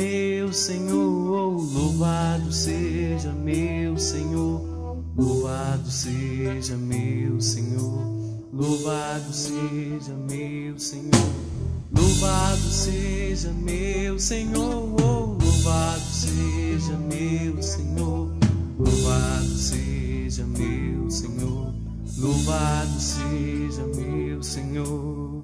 meu Senhor, louvado seja meu Senhor, louvado seja meu Senhor, louvado seja meu Senhor, louvado seja meu Senhor, louvado seja meu Senhor, louvado seja meu Senhor, louvado seja meu Senhor.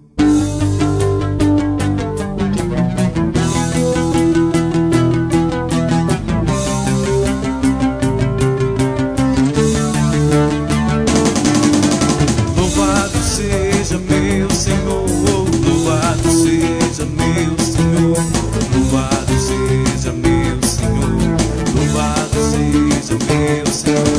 Louvado seja meu Senhor, louvado seja meu Senhor, louvado seja meu Senhor, louvado seja meu Senhor.